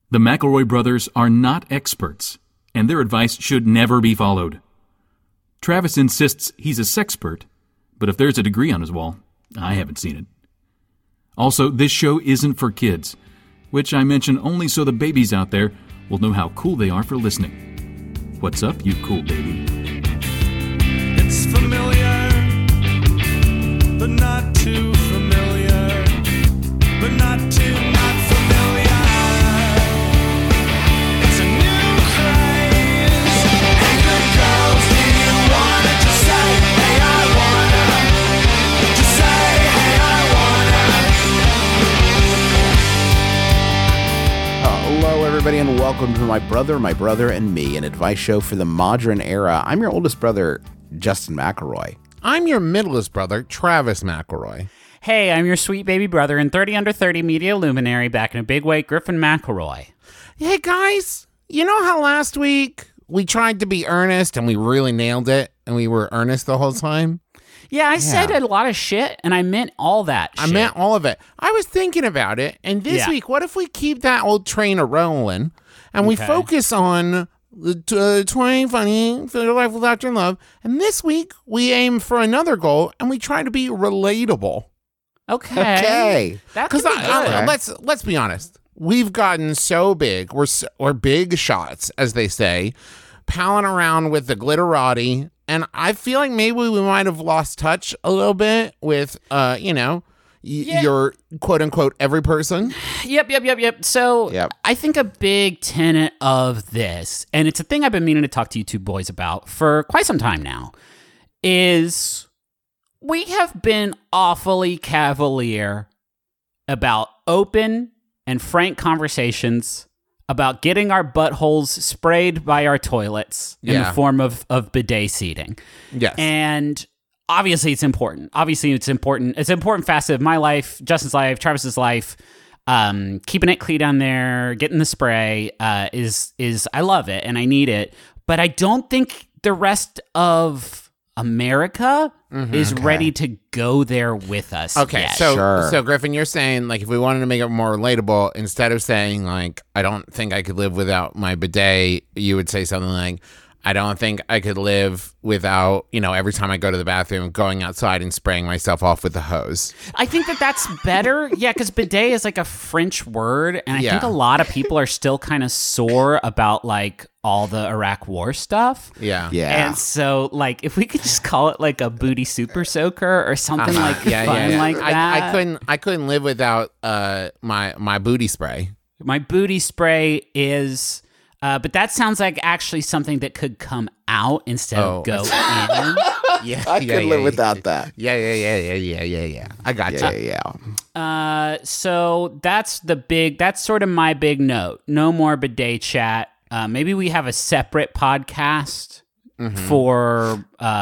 The McElroy brothers are not experts, and their advice should never be followed. Travis insists he's a sexpert, but if there's a degree on his wall, I haven't seen it. Also, this show isn't for kids, which I mention only so the babies out there will know how cool they are for listening. What's up, you cool baby? It's familiar, but not too familiar, but not too not familiar. It's a new craze. Hey, good girls, do you wanna just say, hey, I wanna? Just say, hey, I wanna. Hello, everybody, and welcome to My Brother, and Me, an advice show for the modern era. I'm your oldest brother, Justin McElroy. I'm your middlest brother, Travis McElroy. Hey, I'm your sweet baby brother and 30 under 30 media luminary back in a big way, Griffin McElroy. Hey, guys, you know how last week we tried to be earnest and we really nailed it and we were earnest the whole time? Yeah, I said a lot of shit and I meant all that shit. I meant all of it. I was thinking about it, and this week, what if we keep that old train a-rolling and we focus on the 20 funny for your life without your love, and this week we aim for another goal and we try to be relatable. Okay. That could be good. Let's be honest. We've gotten so big. We're big shots, as they say, palling around with the glitterati, and I feel like maybe we might have lost touch a little bit with, your quote unquote every person. Yep. So I think a big tenet of this, and it's a thing I've been meaning to talk to you two boys about for quite some time now, is we have been awfully cavalier about open and frank conversations about getting our buttholes sprayed by our toilets in the form of bidet seating. Yes. And obviously it's important. It's an important facet of my life, Justin's life, Travis's life. Keeping it clean down there, getting the spray is I love it and I need it. But I don't think the rest of America is ready to go there with us. Okay, yet. so Griffin, you're saying, like, if we wanted to make it more relatable, instead of saying, like, I don't think I could live without my bidet, you would say something like, I don't think I could live without, every time I go to the bathroom, going outside and spraying myself off with the hose. I think that's better. Yeah, because bidet is like a French word, and I think a lot of people are still kind of sore about, like, all the Iraq war stuff. Yeah. And so, like, if we could just call it, like, a booty super soaker or something like that. I couldn't live without my booty spray. My booty spray is... but that sounds like actually something that could come out instead of go in. I could live without that. Yeah. I got you. Yeah. So that's sort of my big note. No more bidet chat. Maybe we have a separate podcast for,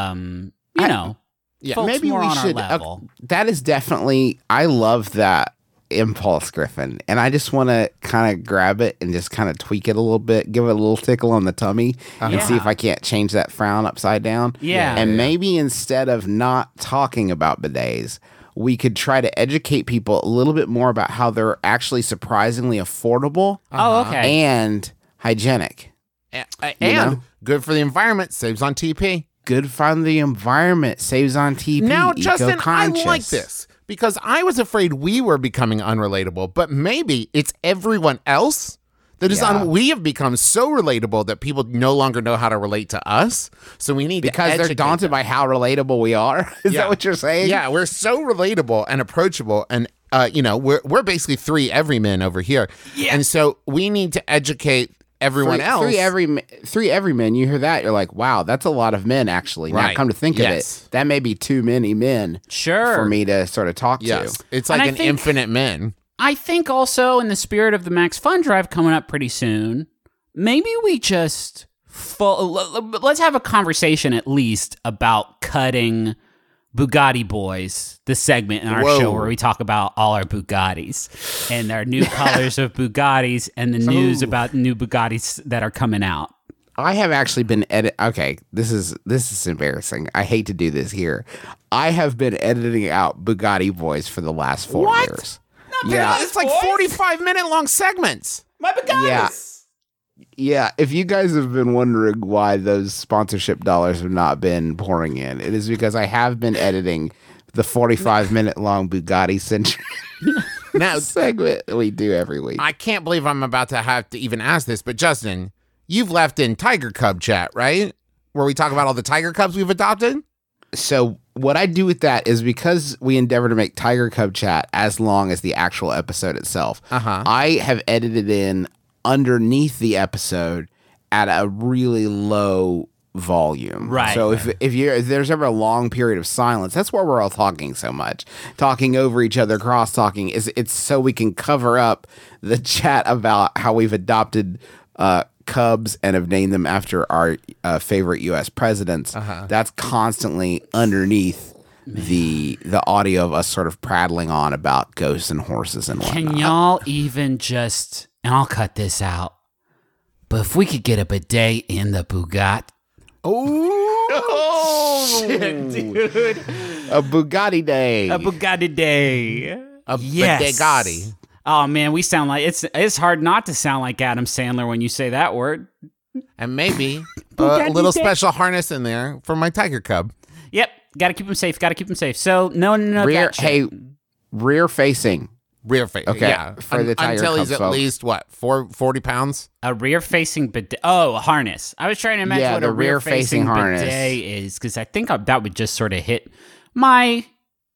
folks maybe more we on should. our level. That is definitely, I love that impulse, Griffin, and I just want to kind of grab it and just kind of tweak it a little bit, give it a little tickle on the tummy, and see if I can't change that frown upside down. Maybe instead of not talking about bidets, we could try to educate people a little bit more about how they're actually surprisingly affordable. And hygienic. And good for the environment, saves on TP. Good for the environment, saves on TP. Now, Justin, I eco-conscious. like this. Because I was afraid we were becoming unrelatable, but maybe it's everyone else that is we have become so relatable that people no longer know how to relate to us. So we need because they're daunted by how relatable we are. Is that what you're saying? Yeah, we're so relatable and approachable, and we're basically three everymen over here. Yeah. And so we need to educate everyone else. Three everymen. You hear that? You're like, wow, that's a lot of men, actually. Right. Now, come to think of it, that may be too many men for me to sort of talk to. It's like an infinite men. I think also in the spirit of the Max Fun Drive coming up pretty soon, maybe we just let's have a conversation at least about cutting Bugatti Boys, the segment in our show where we talk about all our Bugattis and our new colors of Bugattis and the news about new Bugattis that are coming out. I have actually been okay, this is embarrassing. I hate to do this here. I have been editing out Bugatti Boys for the last 4 years. It's like 45-minute long segments. My Bugattis. Yeah, if you guys have been wondering why those sponsorship dollars have not been pouring in, it is because I have been editing the 45-minute long Bugatti Century Now, segment we do every week. I can't believe I'm about to have to even ask this, but Justin, you've left in Tiger Cub chat, right? Where we talk about all the Tiger Cubs we've adopted? So what I do with that is because we endeavor to make Tiger Cub chat as long as the actual episode itself, I have edited in underneath the episode at a really low volume. Right. So if there's ever a long period of silence, that's why we're all talking so much, talking over each other, cross talking. It's so we can cover up the chat about how we've adopted Cubs and have named them after our favorite U.S. presidents. That's constantly underneath the audio of us sort of prattling on about ghosts and horses and whatnot. Can y'all even just, and I'll cut this out, but if we could get a bidet in the Bugatti. Oh, Shit, dude. a Bugatti day. A Bugatti day. A Yes. Bugatti. Oh man, we sound like it's hard not to sound like Adam Sandler when you say that word. And maybe a Bugatti little day. special harness in there for my Tiger Cub. Yep, got to keep him safe. Got to keep him safe. So no, rear, that shit. hey, rear facing. Rear face. Okay, Yeah. for the Tiger Until he's Cubs at folks. least, 40 pounds? A rear-facing bidet. Oh, a harness. I was trying to imagine Yeah, what the a rear-facing rear-facing harness. bidet is, because I think that would just sort of hit my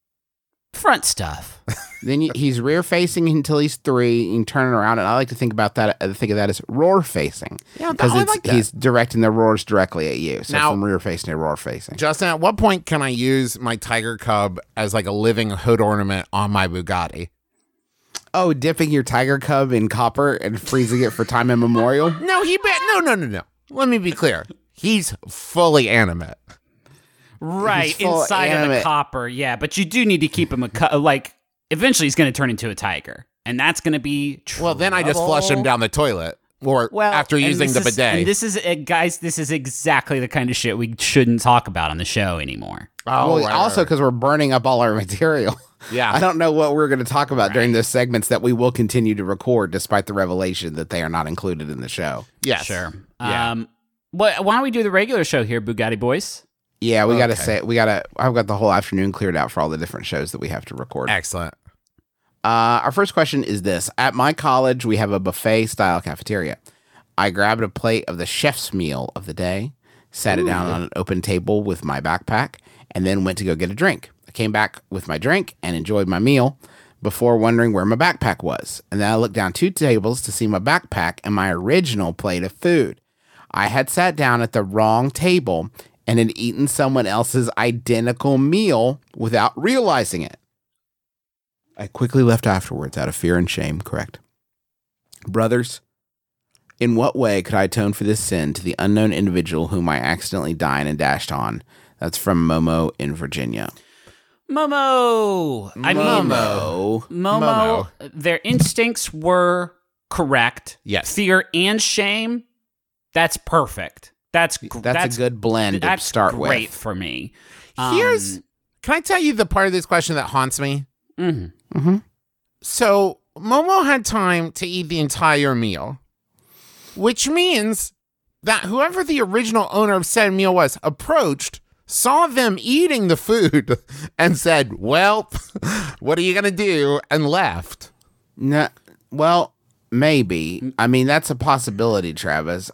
front stuff. Then he's rear facing until he's 3. You can turn it around, and I like to think of that as roar facing. Yeah, because I like that. he's directing the roars directly at you. So Now- from rear facing to roar facing. Justin, at what point can I use my Tiger Cub as like a living hood ornament on my Bugatti? Oh, dipping your Tiger Cub in copper and freezing it for time immemorial. No, no. Let me be clear. He's fully animate. Right, He's full inside of the animate. copper. Yeah, but you do need to keep him like, eventually he's going to turn into a tiger. And that's going to be trouble. Well, then I just flush him down the toilet. Or after and using the this is- bidet. And this is, guys, this is exactly the kind of shit we shouldn't talk about on the show anymore. Oh, Well, right, also right. because we're burning up all our material. Yeah. I don't know what we're going to talk about during those segments that we will continue to record, despite the revelation that they are not included in the show. Yes. Sure. Yeah. Why don't we do the regular show here, Bugatti Boys? Yeah, we got to Okay. say I've got the whole afternoon cleared out for all the different shows that we have to record. Excellent. Our first question is this. At my college, we have a buffet-style cafeteria. I grabbed a plate of the chef's meal of the day, sat it down on an open table with my backpack, and then went to go get a drink. I came back with my drink and enjoyed my meal before wondering where my backpack was. And then I looked down 2 tables to see my backpack and my original plate of food. I had sat down at the wrong table and had eaten someone else's identical meal without realizing it. I quickly left afterwards out of fear and shame, correct? Brothers, in what way could I atone for this sin to the unknown individual whom I accidentally dined and dashed on? That's from Momo in Virginia. Momo! I mean, Momo. their instincts were correct. Yes. Fear and shame, that's perfect. That's That's a good blend to That's start great with. for me. Can I tell you the part of this question that haunts me? So Momo had time to eat the entire meal, which means that whoever the original owner of said meal was approached, saw them eating the food, and said, well, what are you going to do? And left. No, well, maybe. I mean, that's a possibility, Travis.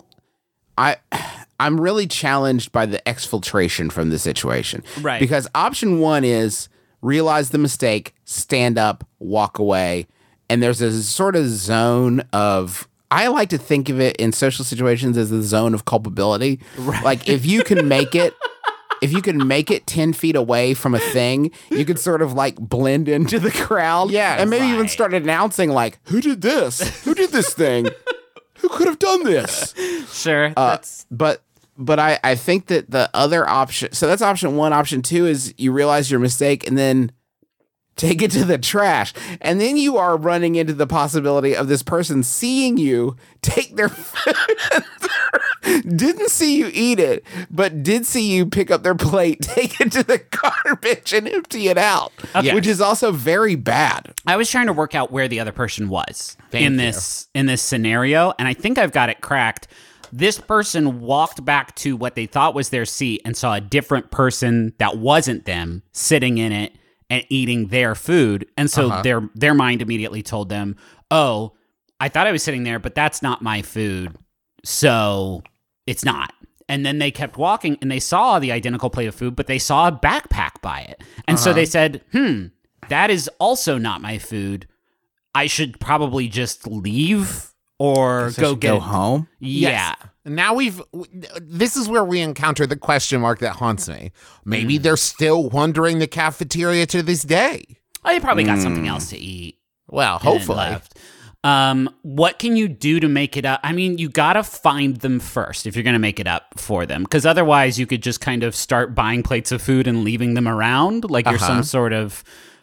I'm really challenged by the exfiltration from the situation. Right. Because option 1 is realize the mistake, stand up, walk away. And there's a sort of zone of, I like to think of it in social situations as the zone of culpability. Right. Like if you can make it, 10 feet away from a thing, you could sort of like blend into the crowd. Yeah, And maybe even right. start announcing like, who did this? Who did this thing? Who could have done this? Sure. That's But I think that the other option, so that's option 1. Option 2 is you realize your mistake and then take it to the trash. And then you are running into the possibility of this person seeing you take their food didn't see you eat it, but did see you pick up their plate, take it to the garbage, and empty it out, which is also very bad. I was trying to work out where the other person was Thank you. in this scenario, and I think I've got it cracked. This person walked back to what they thought was their seat and saw a different person that wasn't them sitting in it and eating their food, and so their mind immediately told them, "Oh, I thought I was sitting there, but that's not my food, so it's not." And then they kept walking, and they saw the identical plate of food, but they saw a backpack by it. And so they said, that is also not my food. I should probably just leave or go home. Yeah. Yes. Now this is where we encounter the question mark that haunts me. Maybe they're still wandering the cafeteria to this day. Oh, they probably got something else to eat. Well, and then hopefully. left. What can you do to make it up? I mean, you gotta find them first if you're gonna make it up for them, because otherwise you could just kind of start buying plates of food and leaving them around like you're some sort of,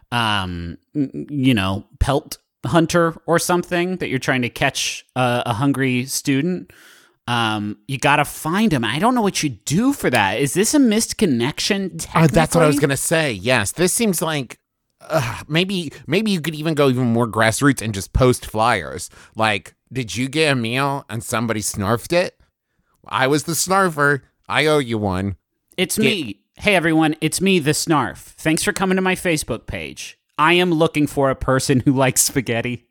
pelt hunter or something that you're trying to catch a hungry student. You gotta find them. I don't know what you do for that. Is this a missed connection? That's what I was gonna say. Yes, this seems like. Maybe you could even go even more grassroots and just post flyers. Like, did you get a meal and somebody snarfed it? I was the snarfer. I owe you one. It's me. Hey, everyone. It's me, the Snarf. Thanks for coming to my Facebook page. I am looking for a person who likes spaghetti.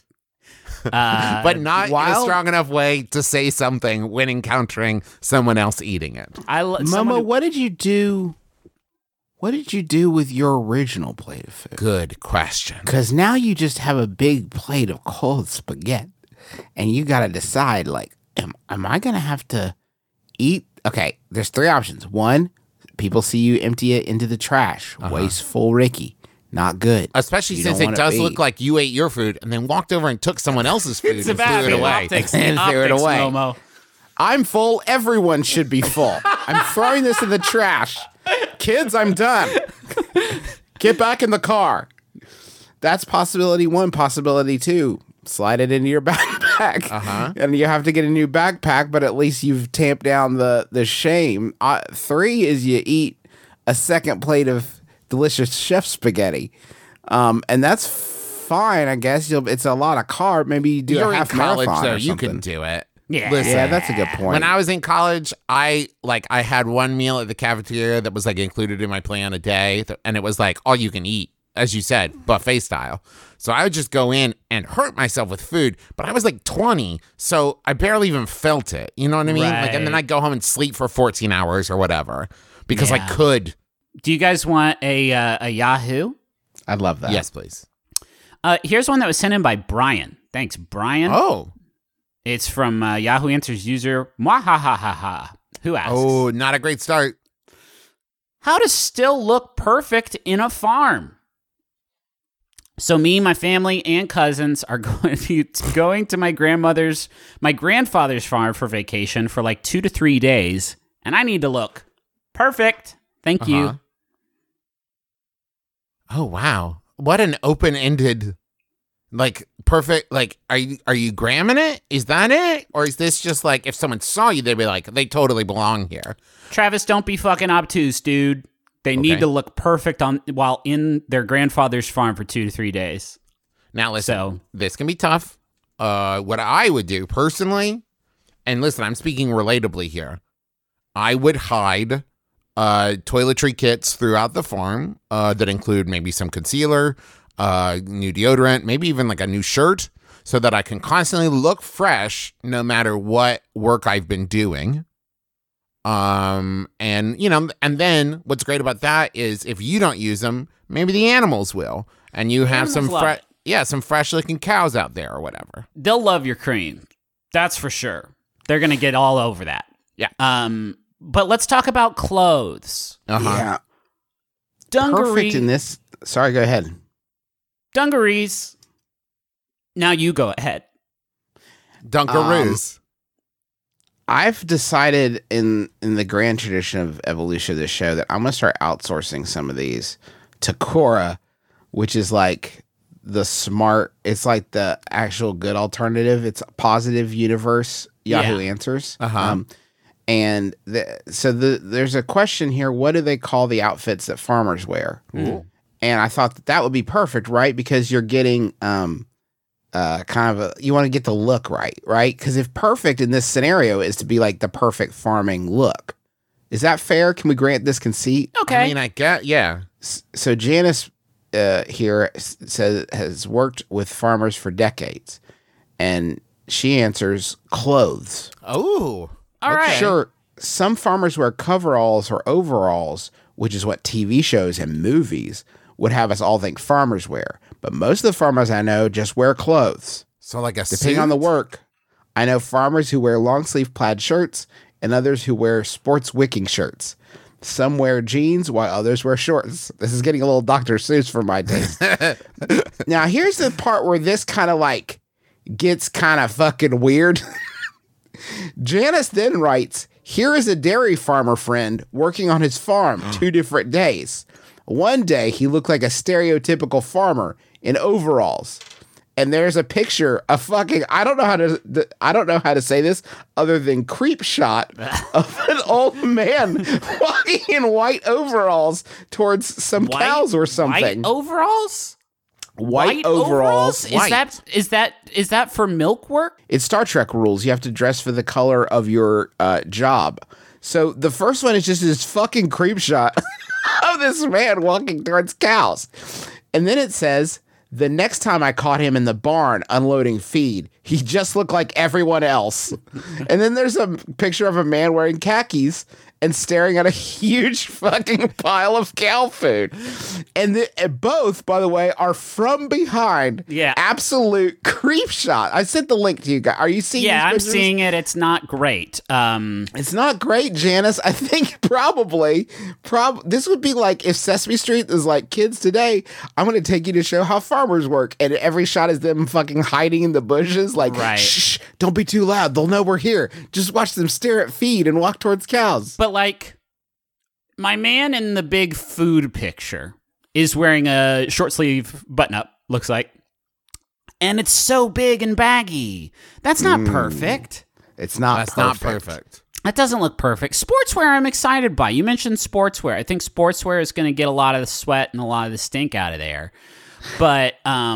But not in a strong enough way to say something when encountering someone else eating it. Momo, what did you do? What did you do with your original plate of food? Good question. Because now you just have a big plate of cold spaghetti, and you got to decide, like, am I going to have to eat? Okay, there's three options. One, people see you empty it into the trash. Wasteful Ricky. Not good. Especially since it does look like you ate your food and then walked over and took someone else's food and threw it away. And threw it away. Momo. I'm full. Everyone should be full. I'm throwing this in the trash. Kids, I'm done. Get back in the car. That's possibility one. Possibility two, slide it into your backpack. And you have to get a new backpack, but at least you've tamped down the shame. Three is you eat a second plate of delicious chef spaghetti. And that's fine, I guess. It's a lot of carb. Maybe you do You're a half in college, marathon though. or You something. can do it. Yeah. Listen, Yeah, that's a good point. when I was in college, I had one meal at the cafeteria that was like included in my plan a day, and it was like all you can eat, as you said, buffet style. So I would just go in and hurt myself with food, but I was like 20, so I barely even felt it. You know what I mean? Like, and then I'd go home and sleep for 14 hours or whatever because I could. Do you guys want a Yahoo? I'd love that. Yes, please. Here's one that was sent in by Brian. Thanks, Brian. Oh. It's from Yahoo Answers user Mwahahaha, who asks, Oh, not a great start. how to still look perfect in a farm? So me, my family, and cousins are going to my grandfather's farm for vacation for like 2 to 3 days, and I need to look perfect. Thank you. Oh, wow. What an open-ended, like, perfect, like, are you gramming it? Is that it? Or is this just like, if someone saw you, they'd be like, they totally belong here? Travis, don't be fucking obtuse, dude. They need to look perfect while in their grandfather's farm for 2 to 3 days. Now, listen, this can be tough. What I would do personally, and listen, I'm speaking relatably here, I would hide toiletry kits throughout the farm that include maybe some concealer, new deodorant, maybe even like a new shirt, so that I can constantly look fresh no matter what work I've been doing. And then what's great about that is if you don't use them, maybe the animals will, and you have some fresh looking cows out there or whatever. They'll love your cream. That's for sure. They're going to get all over that. Yeah. But let's talk about clothes. Yeah. Dungarees. Perfect in this. Sorry, go ahead. Dungarees. Now you go ahead. Dunkaroos. I've decided in the grand tradition of evolution of this show that I'm going to start outsourcing some of these to Quora, which is like it's like the actual good alternative. It's a positive universe Yahoo Answers. And there's a question here. What do they call the outfits that farmers wear? And I thought that would be perfect, right? Because you're getting kind of you want to get the look right? Because if perfect in this scenario is to be like the perfect farming look. Is that fair? Can we grant this conceit? Okay. I mean, I get, yeah. So Janice here says has worked with farmers for decades. And she answers clothes. Oh. All right. Sure, some farmers wear coveralls or overalls, which is what TV shows and movies would have us all think farmers wear. But most of the farmers I know just wear clothes. So like a Depending suit? on the work, I know farmers who wear long sleeve plaid shirts and others who wear sports wicking shirts. Some wear jeans while others wear shorts. This is getting a little Dr. Seuss for my taste. Now, here's the part where this kind of like gets kind of fucking weird. Janice then writes, here is a dairy farmer friend working on his farm 2 different days. One day, he looked like a stereotypical farmer in overalls. And there's a picture of fucking, I don't know how to say this other than creep shot of an old man walking in white overalls towards some cows or something. White overalls? White overalls. Is that for milk work? It's Star Trek rules. You have to dress for the color of your job. So the first one is just this fucking creep shot of this man walking towards cows. And then it says, the next time I caught him in the barn unloading feed, he just looked like everyone else. And then there's a picture of a man wearing khakis and staring at a huge fucking pile of cow food. And both, by the way, are from behind. Yeah. Absolute creep shot. I sent the link to you guys. Are you seeing Yeah, these I'm pictures? seeing it. It's not great. It's not great, Janice. I think probably this would be like if Sesame Street is like, kids today, I'm going to take you to show how farmers work. And every shot is them fucking hiding in the bushes. Like, Right. shh, don't be too loud. They'll know we're here. Just watch them stare at feed and walk towards cows. But like, my man in the big food picture is wearing a short sleeve button up, looks like. And it's so big and baggy. That's not perfect. It's not That's perfect. not perfect. That doesn't look perfect. Sportswear, I'm excited by. You mentioned sportswear. I think sportswear is going to get a lot of the sweat and a lot of the stink out of there. But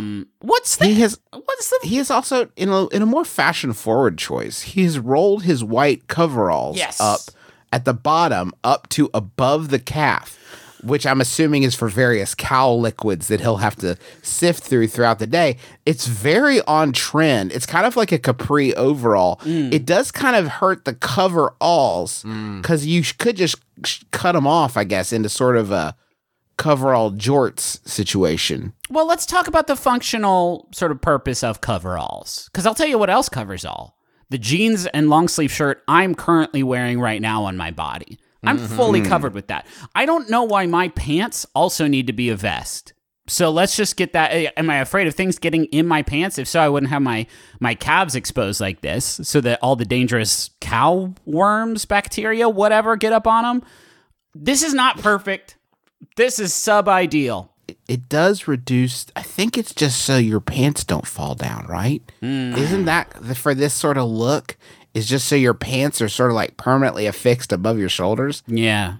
He is also in a more fashion forward choice. He has rolled his white coveralls up at the bottom up to above the calf, which I'm assuming is for various cow liquids that he'll have to sift throughout the day. It's very on trend. It's kind of like a capri overall. It does kind of hurt the coveralls because you could just cut them off, I guess, into sort of a coverall jorts situation. Well, let's talk about the functional sort of purpose of coveralls. Because I'll tell you what else covers all. The jeans and long sleeve shirt I'm currently wearing right now on my body. I'm fully covered with that. I don't know why my pants also need to be a vest. So let's just get that. Am I afraid of things getting in my pants? If so, I wouldn't have my calves exposed like this so that all the dangerous cow worms, bacteria, whatever, get up on them. This is not perfect. This is sub-ideal. It does reduce, I think it's just so your pants don't fall down, right? Isn't that for this sort of look? Is just so your pants are sort of like permanently affixed above your shoulders? Yeah.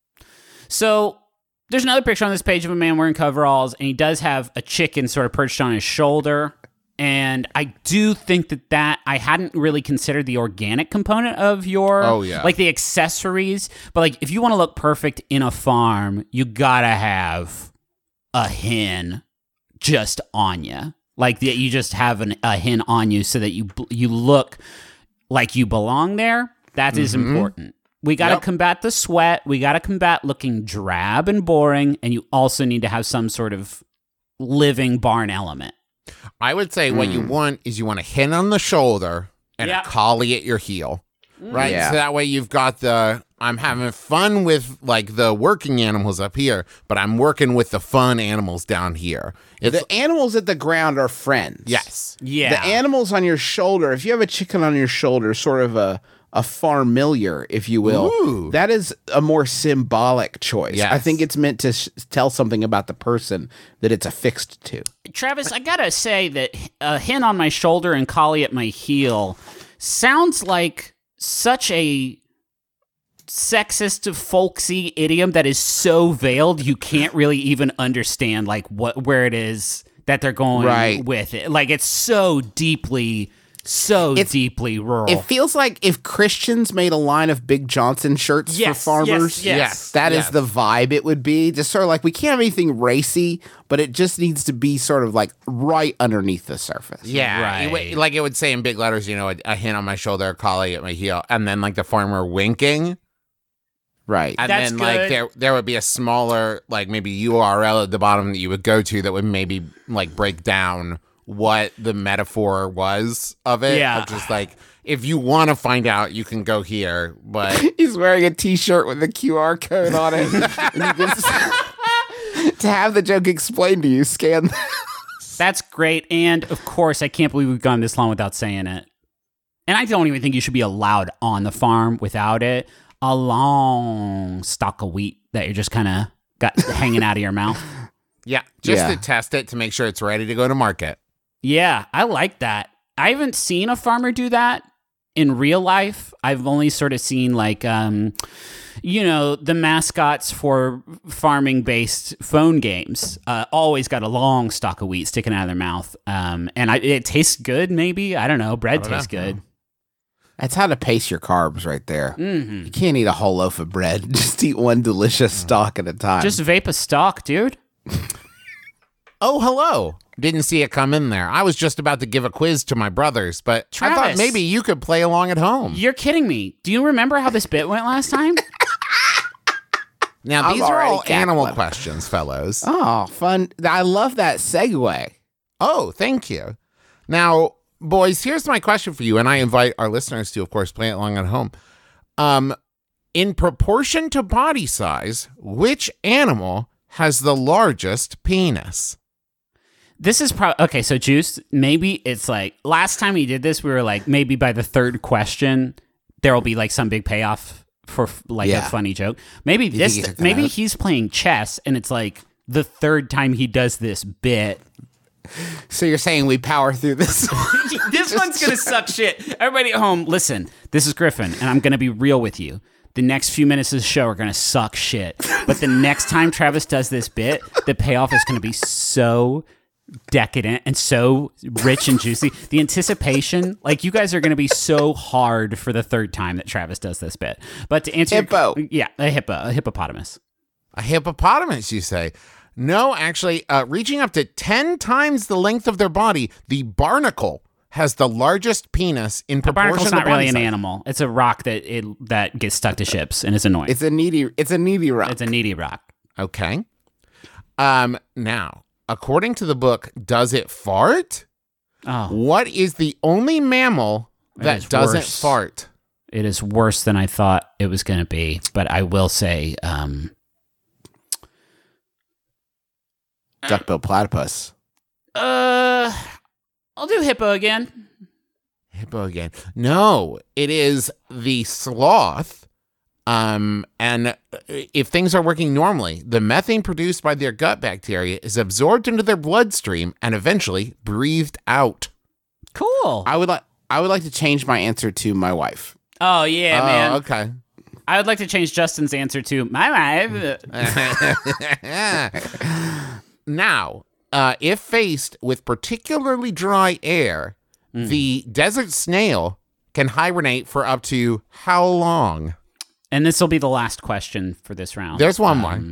So there's another picture on this page of a man wearing coveralls, and he does have a chicken sort of perched on his shoulder. And I do think that I hadn't really considered the organic component of your, like the accessories. But like, if you want to look perfect in a farm, you gotta have a hen just on you. Like you just have a hen on you so that you look like you belong there. That is important. We got to combat the sweat. We got to combat looking drab and boring. And you also need to have some sort of living barn element. I would say what you want is you want a hen on the shoulder and a collie at your heel, right? Yeah. So that way you've got I'm having fun with like the working animals up here, but I'm working with the fun animals down here. The animals at the ground are friends. Yes. Yeah. The animals on your shoulder, if you have a chicken on your shoulder, sort of a farmiliar, if you will, that is a more symbolic choice. Yes. I think it's meant to tell something about the person that it's affixed to. Travis, I gotta say that a hen on my shoulder and collie at my heel sounds like such a sexist, folksy idiom that is so veiled you can't really even understand like where it is that they're going with it. Like it's so deeply rural. It feels like if Christians made a line of Big Johnson shirts for farmers, that is the vibe it would be. Just sort of like, we can't have anything racy, but it just needs to be sort of like right underneath the surface. Yeah. Like it would say in big letters, you know, a hand on my shoulder, a collie at my heel, and then like the farmer winking. Right. And That's then good. like there would be a smaller like maybe URL at the bottom that you would go to that would maybe like break down what the metaphor was of it. Yeah. Of just like, if you want to find out, you can go here. But He's wearing a t-shirt with a QR code on it. And you just, to have the joke explained to you, scan this. That's great. And of course, I can't believe we've gone this long without saying it. And I don't even think you should be allowed on the farm without it. A long stalk of wheat that you're just kind of got hanging out of your mouth. yeah, just to test it to make sure it's ready to go to market. Yeah, I like that. I haven't seen a farmer do that in real life. I've only sort of seen like, you know, the mascots for farming-based phone games always got a long stalk of wheat sticking out of their mouth. And it tastes good, maybe. I don't know. Bread tastes good. That's how to pace your carbs right there. Mm-hmm. You can't eat a whole loaf of bread. Just eat one delicious stalk at a time. Just vape a stalk, dude. Oh, hello. Didn't see it come in there. I was just about to give a quiz to my brothers, but I thought Travis. maybe you could play along at home. You're kidding me. Do you remember how this bit went last time? Now, these I'm are all already animal cackling. questions, fellows. Oh, fun. I love that segue. Oh, thank you. Now, boys, here's my question for you, and I invite our listeners to, of course, play it along at home. In proportion to body size, which animal has the largest penis? This is probably okay. So, Juice, maybe it's like last time we did this, we were like, maybe by the third question, there will be like some big payoff for like a funny joke. Maybe he's playing chess, and it's like the third time he does this bit. So you're saying we power through this? This one's gonna suck shit. Everybody at home, listen. This is Griffin, and I'm gonna be real with you. The next few minutes of the show are gonna suck shit. But the next time Travis does this bit, the payoff is gonna be so decadent and so rich and juicy. The anticipation, like you guys are going to be so hard for the third time that Travis does this bit. But to answer a hippopotamus. A hippopotamus, you say? No, actually, reaching up to 10 times the length of their body, the barnacle has the largest penis in A proportion barnacle's to not really body an size. animal. It's a rock that gets stuck to ships and is annoying. It's a needy rock. It's a needy rock. Okay. Now, according to the book, Does It Fart? Oh, What is the only mammal that is doesn't worse. fart? it is worse than I thought it was going to be. But I will say, Duckbill platypus. I'll do hippo again. Hippo again. No, it is the sloth. And if things are working normally, the methane produced by their gut bacteria is absorbed into their bloodstream and eventually breathed out. Cool. I would like to change my answer to my wife. Oh yeah, man. Okay. I would like to change Justin's answer to my wife. Now, if faced with particularly dry air, the desert snail can hibernate for up to how long? And this will be the last question for this round. There's one more.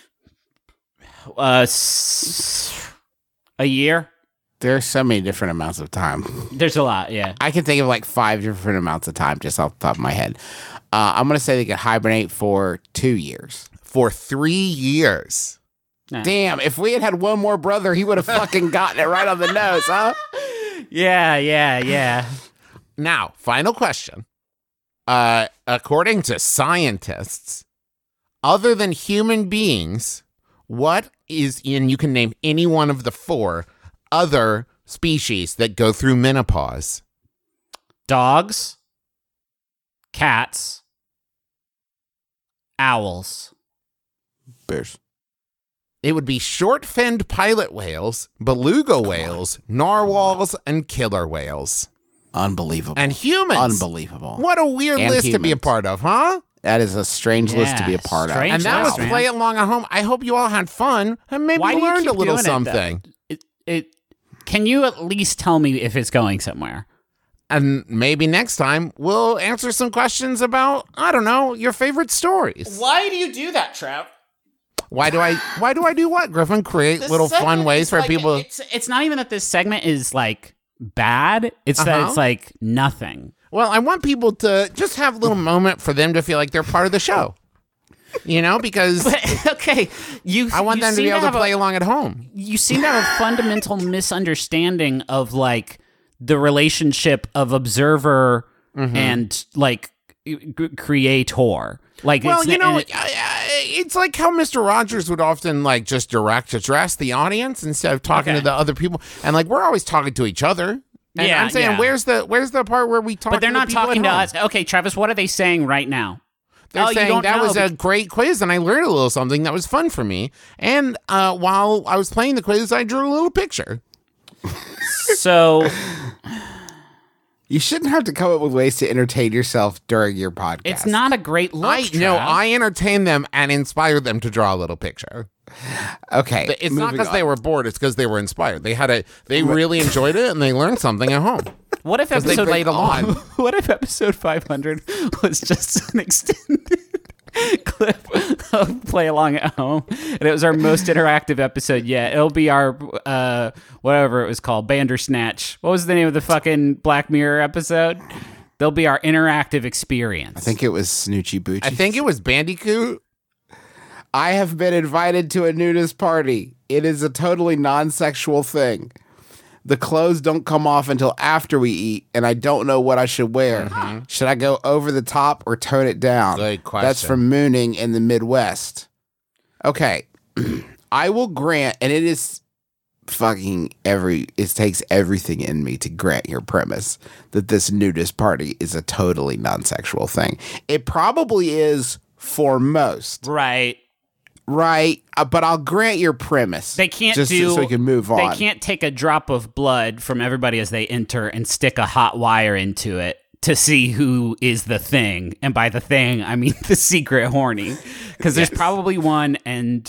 A year. There's so many different amounts of time. There's a lot. Yeah. I can think of like 5 different amounts of time just off the top of my head. I'm going to say they can hibernate for 2 years. For 3 years. Damn, if we had had one more brother, he would have fucking gotten it right on the nose, huh? Yeah. Now, final question. According to scientists, other than human beings, what is in, you can name any one of the 4 other species that go through menopause? Dogs, cats, owls. Bears. It would be short-finned pilot whales, beluga whales, narwhals, and killer whales. Unbelievable. And humans. Unbelievable. What a weird And list to be a humans. part of, huh? That is a strange list to be a part of. strange And that was list, man. Play Along at Home. I hope you all had fun and maybe Why do you learned a keep little doing it, though? something. Can you at least tell me if it's going somewhere? And maybe next time we'll answer some questions about, I don't know, your favorite stories. Why do you do that, Trev? Why do I do what, Griffin? Create This little fun segment ways is for like- people. It's not even that this segment is like bad. It's that it's like nothing. Well, I want people to just have a little moment for them to feel like they're part of the show. You know, because Okay, I want them to be able to play along at home. You seem to have a fundamental misunderstanding of like the relationship of observer and like creator. Like, Well, it's, you know, and it's like how Mr. Rogers would often like just direct address the audience instead of talking to the other people. And like we're always talking to each other. And Yeah, I'm saying, yeah. where's the part where we talk? but they're to the not people talking at to home? us. Okay, Travis, what are they saying right now? They're Oh, you saying don't that know was a great quiz, and I learned a little something that was fun for me. And while I was playing the quiz, I drew a little picture. So You shouldn't have to come up with ways to entertain yourself during your podcast. it's not a great look. I entertained them and inspired them to draw a little picture. Okay. It's not moving because on. they were bored; it's because they were inspired. They really enjoyed it, and they learned something at home. What if they episode played along. What if episode 500 was just an extended clip of Play Along at Home, and it was our most interactive episode yet? It'll be our whatever it was called, Bandersnatch. What was the name of the fucking Black Mirror episode? They'll be our interactive experience. I think it was Snoochie Boochie. I think it was Bandicoot. I have been invited to a nudist party. It is a totally non-sexual thing. The clothes don't come off until after we eat, and I don't know what I should wear. Should I go over the top or tone it down? Good question. That's from Mooning in the Midwest. Okay. I will grant, and it is fucking it takes everything in me to grant your premise that this nudist party is a totally non-sexual thing. It probably is for most. right. Right, but I'll grant your premise. They can't just do. so we can move on. They can't take a drop of blood from everybody as they enter and stick a hot wire into it to see who is the thing. And by the thing, I mean the secret horny, because there's probably one, and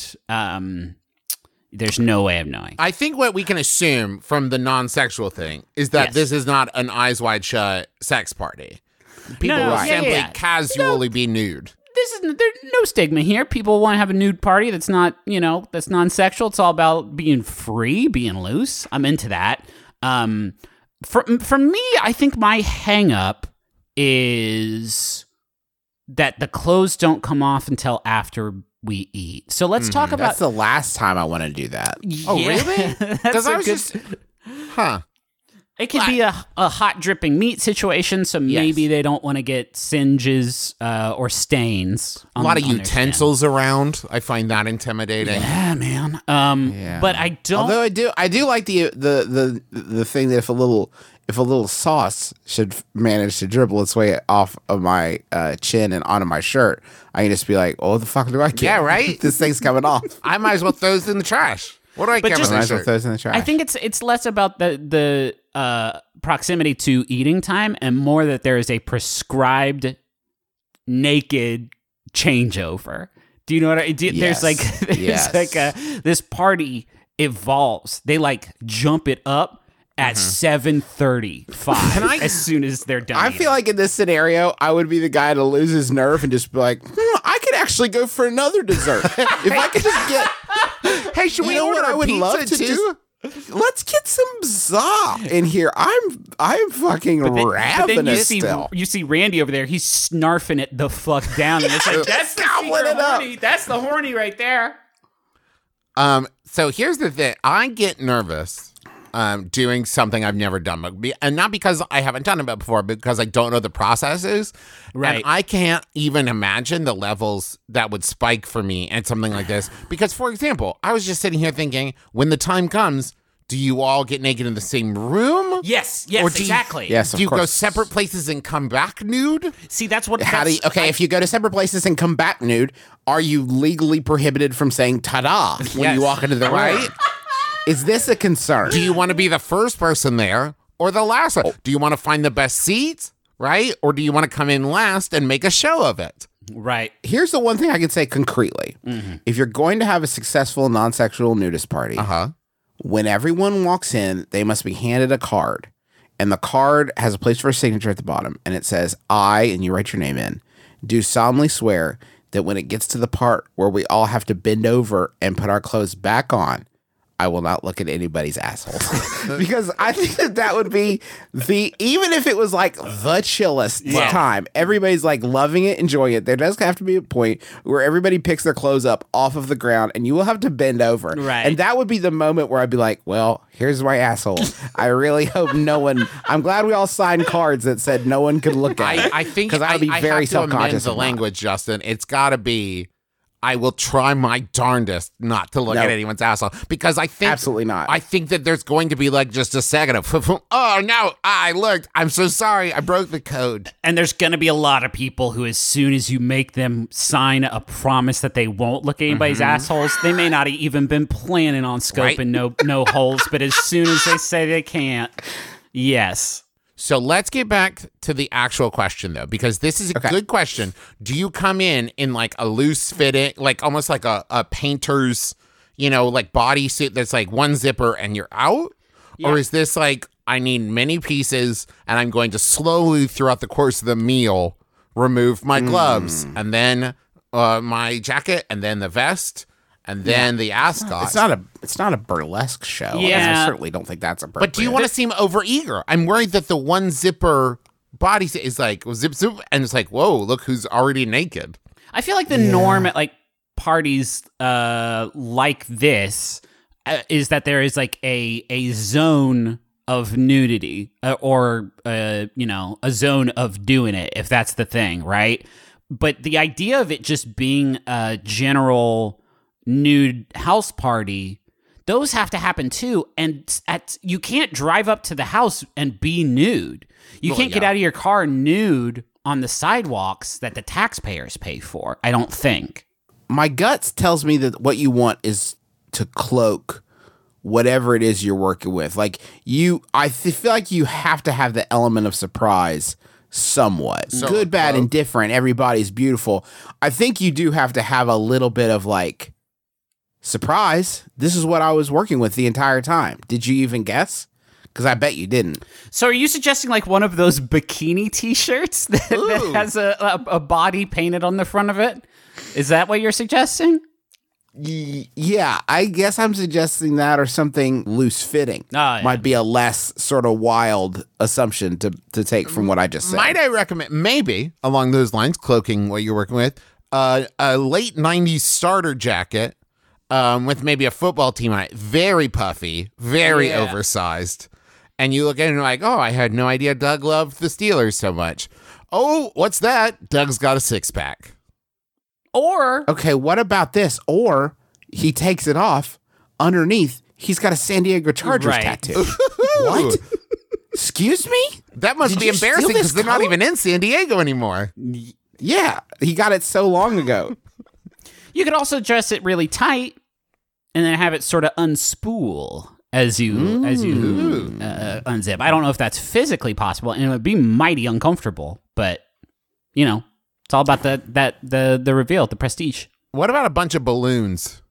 there's no way of knowing. I think what we can assume from the non-sexual thing is that Yes. this is not an eyes wide shut sex party. People No, will yeah, simply yeah. casually be nude. There's no stigma here. People want to have a nude party that's not, that's non-sexual. It's all about being free, being loose. I'm into that. For me, I think my hang up is that the clothes don't come off until after we eat. So let's talk about That's the last time I want to do that. Oh, Yeah. really? That's Because I a was good- just, huh? It could be a hot dripping meat situation, so maybe they don't want to get singes or stains. A lot of on their utensils around. I find that intimidating. skin. Yeah, man. But I don't. Although I do like the thing that if a little sauce should manage to dribble its way off of my chin and onto my shirt, I can just be like, "Oh, the fuck do I get? Yeah, right? This thing's coming off." I might as well throw this in the trash. What do I care just- about Might this as well shirt? throw this in the trash. I think it's less about the proximity to eating time and more that there is a prescribed naked changeover. Do you know what I do? Yes. There's Yes. like this party evolves. They like jump it up at 7:35 as soon as they're done. I eating. feel like in this scenario, I would be the guy to lose his nerve and just be like, I could actually go for another dessert. If I could just get, Hey, should you we know order what I would pizza love to too? do? Let's get some za in here. I'm fucking But then ravenous still. you see Randy over there. He's snarfing it the fuck down, and it's like that's the Gobbling secret it up. horny. That's the horny right there. So here's the thing. I get nervous doing something I've never done. And not because I haven't done it before, but because I don't know the processes. Right. And I can't even imagine the levels that would spike for me at something like this. Because, for example, I was just sitting here thinking, when the time comes, do you all get naked in the same room? Yes, Or do you- exactly. Yes, Do of you go course. separate places and come back nude? See, that's what. How do you, okay, if you go to separate places and come back nude, are you legally prohibited from saying "ta-da" when Yes. you walk into the room? Right? Is this a concern? Do you want to be the first person there or the last one? Do you want to find the best seats, right? Or do you want to come in last and make a show of it? Right. Here's the one thing I can say concretely. If you're going to have a successful non-sexual nudist party, when everyone walks in, they must be handed a card. And the card has a place for a signature at the bottom. And it says, I, and you write your name in, do solemnly swear that when it gets to the part where we all have to bend over and put our clothes back on, I will not look at anybody's assholes. Because I think that would be even if it was like the chillest time, everybody's like loving it, enjoying it. There does have to be a point where everybody picks their clothes up off of the ground and you will have to bend over. Right. And that would be the moment where I'd be like, well, here's my asshole. I really hope no one, I'm glad we all signed cards that said no one could look at it. I think because I would be very have to amend self-conscious. the language, Justin. It's got to be, I will try my darndest not to look at anyone's asshole, because I think Absolutely not. I think that there's going to be like just a second of, oh no, I looked. I'm so sorry. I broke the code. And there's going to be a lot of people who, as soon as you make them sign a promise that they won't look at anybody's assholes, they may not have even been planning on scoping no holes, but as soon as they say they can't, yes. So let's get back to the actual question, though, because this is a good question. Do you come in like a loose fitting, like almost like a painter's, like bodysuit that's like one zipper and you're out? Yeah. Or is this like, I need many pieces and I'm going to slowly throughout the course of the meal remove my gloves and then my jacket and then the vest and then the ascot? It's not a burlesque show. Yeah. I certainly don't think that's appropriate. But do you want to seem overeager? I'm worried that the one zipper body is like zip, and it's like, whoa, look who's already naked. I feel like the norm at like parties like this is that there is like a zone of nudity or a zone of doing it, if that's the thing, right? But the idea of it just being a general nude house party, those have to happen too. And you can't drive up to the house and be nude. You can't get out of your car nude on the sidewalks that the taxpayers pay for, I don't think. My guts tells me that what you want is to cloak whatever it is you're working with. Like I feel like you have to have the element of surprise somewhat. So, good, bad, indifferent. Everybody's beautiful. I think you do have to have a little bit of like, surprise, this is what I was working with the entire time. Did you even guess? Because I bet you didn't. So are you suggesting like one of those bikini t-shirts that has a body painted on the front of it? Is that what you're suggesting? Yeah, I guess I'm suggesting that, or something loose fitting. Might be a less sort of wild assumption to take from what I just said. Might I recommend, maybe along those lines, cloaking what you're working with, a late 90s starter jacket with maybe a football team on it. Very puffy, very oversized. And you look at it and you're like, oh, I had no idea Doug loved the Steelers so much. Oh, what's that? Doug's got a six-pack. Or... Okay, what about this? Or he takes it off. Underneath, he's got a San Diego Chargers tattoo. What? Excuse me? That must be embarrassing because they're not even in San Diego anymore. Yeah, he got it so long ago. You could also dress it really tight and then have it sort of unspool as you unzip. I don't know if that's physically possible, and it would be mighty uncomfortable, but it's all about the reveal, the prestige. What about a bunch of balloons?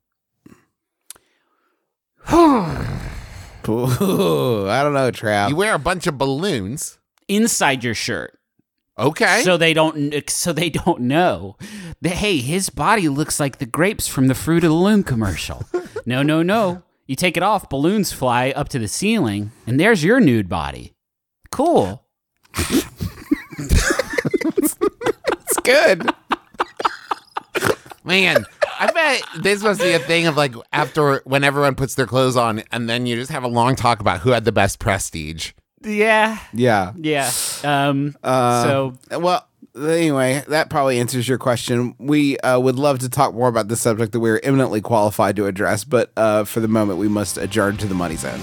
Ooh, I don't know, Trav. You wear a bunch of balloons inside your shirt. Okay. So they don't know that, hey, his body looks like the grapes from the Fruit of the Loom commercial. No. You take it off, balloons fly up to the ceiling, and there's your nude body. Cool. It's good. Man, I bet this must be a thing of like after when everyone puts their clothes on and then you just have a long talk about who had the best prestige. Yeah. Well, anyway, that probably answers your question. We would love to talk more about this subject that we're eminently qualified to address, but for the moment, we must adjourn to the money zone.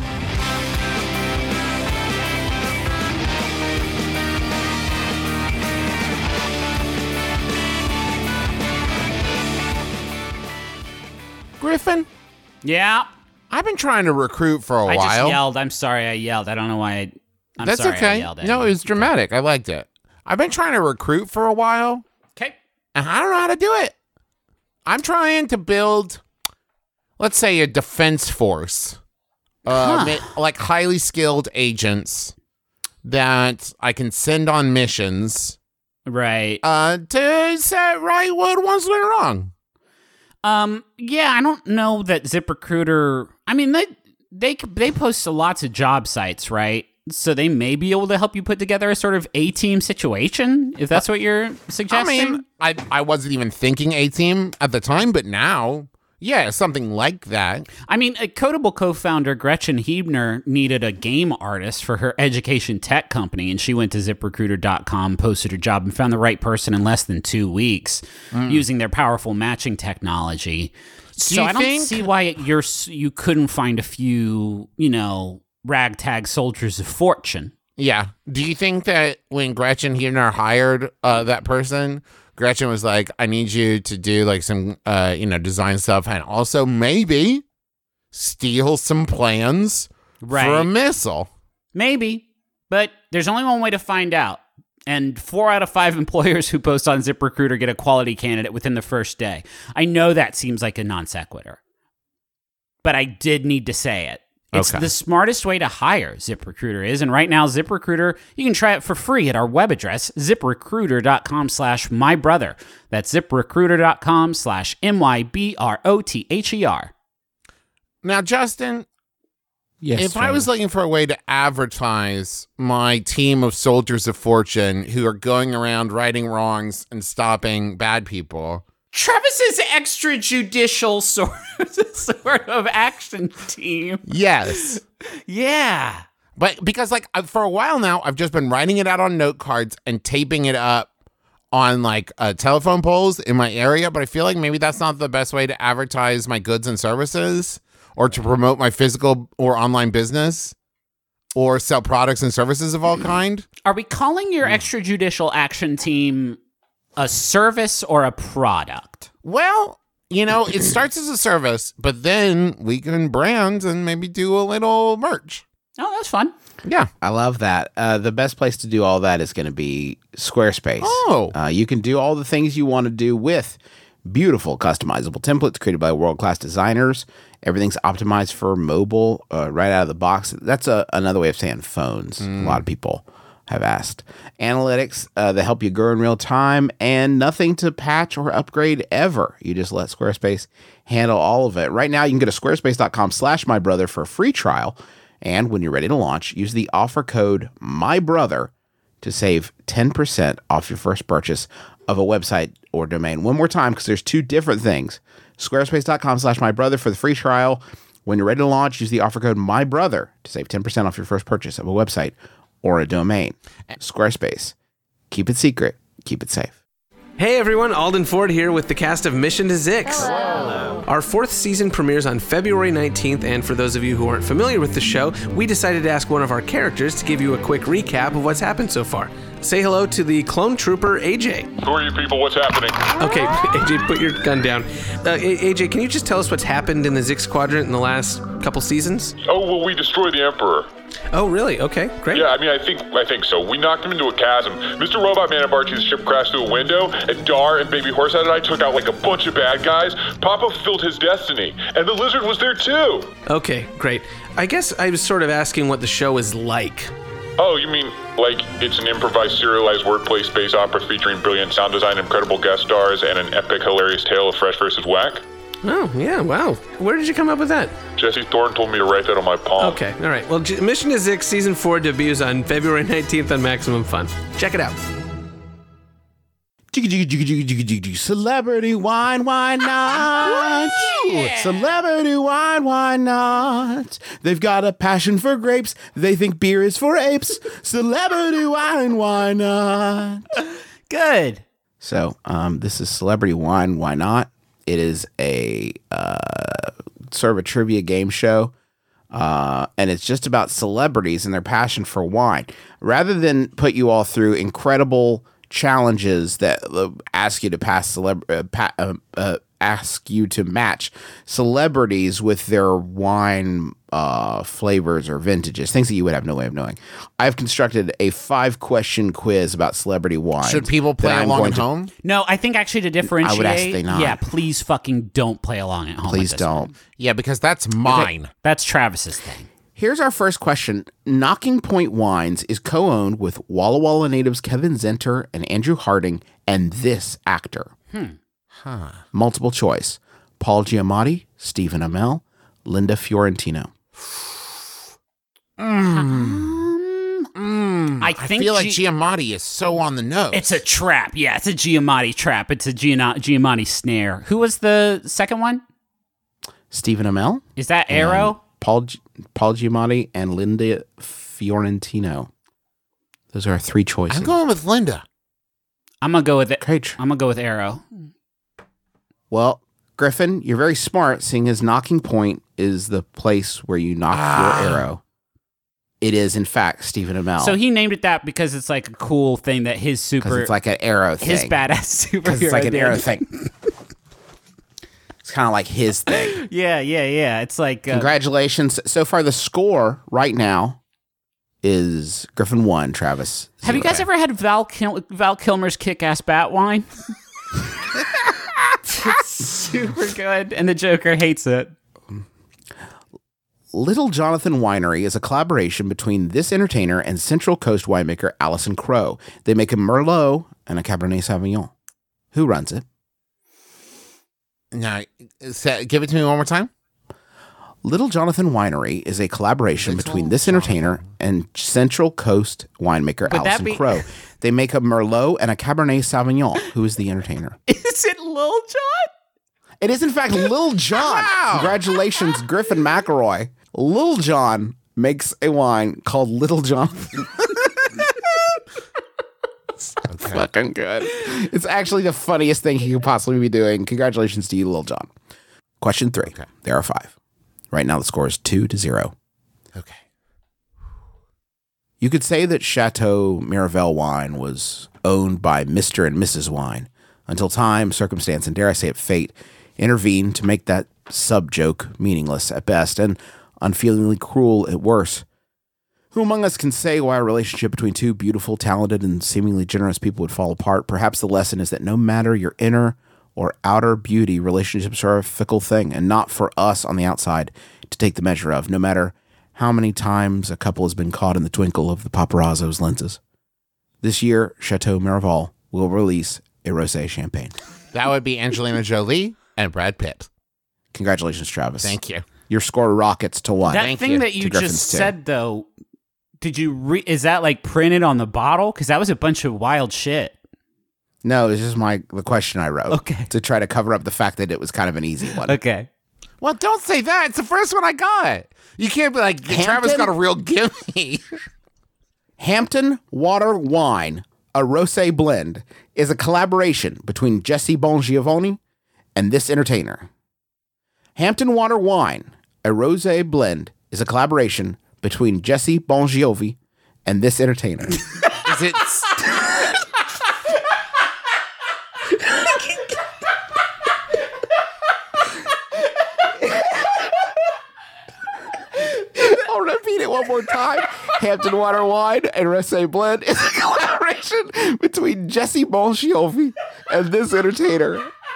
Griffin? Yeah. I've been trying to recruit for a while. I just yelled. I'm sorry I yelled. I don't know why I'm That's sorry okay. I yelled at No, you. it was dramatic. I liked it. I've been trying to recruit for a while. Okay. and I don't know how to do it. I'm trying to build, let's say, a defense force, like highly skilled agents that I can send on missions, Right. to set right what once went wrong. Yeah, I don't know that ZipRecruiter. I mean, they post to lots of job sites, right? So they may be able to help you put together a sort of A-team situation, if that's what you're suggesting. I mean, I wasn't even thinking A-team at the time, but now, yeah, something like that. I mean, a Codable co-founder Gretchen Hebner needed a game artist for her education tech company, and she went to ZipRecruiter.com, posted her job, and found the right person in less than 2 weeks using their powerful matching technology. So I don't see why you couldn't find a few, ragtag soldiers of fortune. Yeah. Do you think that when Gretchen Hebner hired that person, Gretchen was like, I need you to do like some, design stuff and also maybe steal some plans for a missile? Maybe, but there's only one way to find out. And 4 out of 5 employers who post on ZipRecruiter get a quality candidate within the first day. I know that seems like a non sequitur, but I did need to say it. It's the smartest way to hire, ZipRecruiter is. And right now, ZipRecruiter, you can try it for free at our web address, ZipRecruiter.com/mybrother. That's ZipRecruiter.com/MYBROTHER. Now, Justin, if I was looking for a way to advertise my team of soldiers of fortune who are going around righting wrongs and stopping bad people, Travis's extrajudicial sort of action team. Yes. Yeah. But because for a while now, I've just been writing it out on note cards and taping it up on telephone poles in my area. But I feel like maybe that's not the best way to advertise my goods and services or to promote my physical or online business or sell products and services of all kind. Are we calling your extrajudicial action team a service or a product? Well, it starts as a service, but then we can brand and maybe do a little merch. Oh, that's fun. Yeah. I love that. The best place to do all that is going to be Squarespace. Oh. You can do all the things you want to do with beautiful customizable templates created by world-class designers. Everything's optimized for mobile right out of the box. That's another way of saying phones. A lot of people have asked. Analytics that help you grow in real time, and nothing to patch or upgrade ever. You just let Squarespace handle all of it. Right now, you can go to squarespace.com/mybrother for a free trial. And when you're ready to launch, use the offer code MYBROTHER to save 10% off your first purchase of a website or domain. One more time, because there's 2 different things. Squarespace.com/mybrother for the free trial. When you're ready to launch, use the offer code MYBROTHER to save 10% off your first purchase of a website or a domain. Squarespace. Keep it secret. Keep it safe. Hey everyone, Alden Ford here with the cast of Mission to Zix. Hello. Our 4th season premieres on February 19th, and for those of you who aren't familiar with the show, we decided to ask one of our characters to give you a quick recap of what's happened so far. Say hello to the clone trooper, AJ. Who are you people? What's happening? Okay, AJ, put your gun down. AJ, can you just tell us what's happened in the Zix Quadrant in the last couple seasons? Oh, well, we destroyed the Emperor. Oh, really? Okay, great. Yeah, I think so. We knocked him into a chasm. Mr. Robot Man of Archie's ship crashed through a window, and Dar and Baby Horsehead and I took out a bunch of bad guys. Papa fulfilled his destiny, and the lizard was there too. Okay, great. I guess I was sort of asking what the show is like. Oh, you mean it's an improvised serialized wordplay space opera featuring brilliant sound design, incredible guest stars, and an epic, hilarious tale of fresh versus whack? Oh, yeah, wow. Where did you come up with that? Jesse Thorne told me to write that on my palm. Okay, all right. Well, Mission to Zix Season 4 debuts on February 19th on Maximum Fun. Check it out. Celebrity wine, why not? Celebrity wine, why not? They've got a passion for grapes. They think beer is for apes. Celebrity wine, why not? Good. So, this is Celebrity Wine, Why Not? It is a sort of a trivia game show, and it's just about celebrities and their passion for wine. Rather than put you all through incredible challenges that ask you to ask you to match celebrities with their wine flavors or vintages, things that you would have no way of knowing. I've constructed a 5-question quiz about celebrity wine. Should people play along at home? No, I think actually to differentiate. I would ask they not. Yeah, please fucking don't play along at home. Please with this don't. one. Yeah, because that's mine. That's Travis's thing. Here's our first question. Knocking Point Wines is co-owned with Walla Walla natives Kevin Zenter and Andrew Harding and this actor. Multiple choice. Paul Giamatti, Stephen Amell, Linda Fiorentino. I feel like Giamatti is so on the nose. It's a trap. Yeah, it's a Giamatti trap. It's a Giamatti snare. Who was the second one? Stephen Amell. Is that Arrow? Paul Giamatti and Linda Fiorentino. Those are our 3 choices. I'm going with Linda. I'm gonna go with it. Okay. I'm gonna go with Arrow. Well, Griffin, you're very smart, seeing as Knocking Point is the place where you knock your arrow. It is, in fact, Stephen Amell. So he named it that because it's like a cool thing that his because it's like an arrow thing. his badass superhero. Because it's like an did. arrow thing. It's kind of like his thing. Yeah. It's like Congratulations. So far, the score right now is Griffin 1, Travis 0. Have you guys ever had Val Kilmer's kick-ass bat wine? It's super good, and the Joker hates it. Little Jonathan Winery is a collaboration between this entertainer and Central Coast winemaker Allison Crowe. They make a Merlot and a Cabernet Sauvignon. Who runs it? Now, give it to me one more time. Little Jonathan Winery is a collaboration between this entertainer and Central Coast winemaker Allison Crowe. They make a Merlot and a Cabernet Sauvignon. Who is the entertainer? Is it Lil Jon? It is, in fact, Lil Jon. Wow. Congratulations, Griffin McElroy. Lil Jon makes a wine called Little Jonathan. That's fucking good. It's actually the funniest thing he could possibly be doing. Congratulations to you, Lil Jon. Question 3. Okay. There are 5. Right now, the score is 2-0. Okay. You could say that Chateau Miraval wine was owned by Mr. and Mrs. Wine until time, circumstance, and dare I say it, fate intervened to make that sub-joke meaningless at best and unfeelingly cruel at worst. Who among us can say why a relationship between 2 beautiful, talented, and seemingly generous people would fall apart? Perhaps the lesson is that no matter your inner or outer beauty, relationships are a fickle thing, and not for us on the outside to take the measure of, no matter how many times a couple has been caught in the twinkle of the paparazzo's lenses. This year, Chateau Miraval will release a rosé champagne. That would be Angelina Jolie and Brad Pitt. Congratulations, Travis. Thank you. Your score rockets to 1. That thing that you just said, though, did you is that like printed on the bottle? Because that was a bunch of wild shit. No, this is the question I wrote. Okay. To try to cover up the fact that it was kind of an easy one. Okay. Well, don't say that. It's the first one I got. You can't be like, Travis got a real gimme. Hampton Water Wine, a rosé blend, is a collaboration between Jesse Bongiovanni and this entertainer. Hampton Water Wine, a rosé blend, is a collaboration between Jesse Bongiovi and this entertainer. Is it... I'll repeat it one more time. Hampton Water Wine and Rosé Blend is a collaboration between Jesse Bongiovi and this entertainer.